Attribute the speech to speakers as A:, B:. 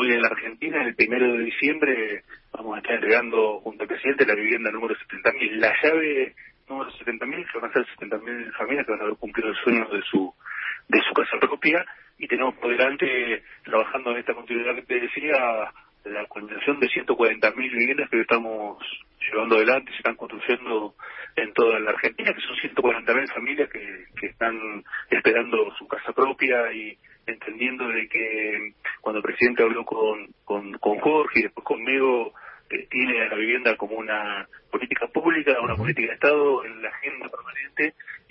A: Hoy en la Argentina, el 1 de diciembre, vamos a estar entregando junto al presidente la vivienda número 70.000. La llave número 70.000, que van a ser 70.000 familias que van a haber cumplido el sueño de su casa propia, y tenemos por delante, trabajando en esta continuidad que te decía, la culminación de 140.000 viviendas que estamos llevando adelante, se están construyendo en toda la Argentina, que son 140.000 familias que están esperando su casa propia y entendiendo de que cuando el presidente habló con Jorge y después conmigo, tiene a la vivienda como una política pública, una política de Estado en la agenda permanente,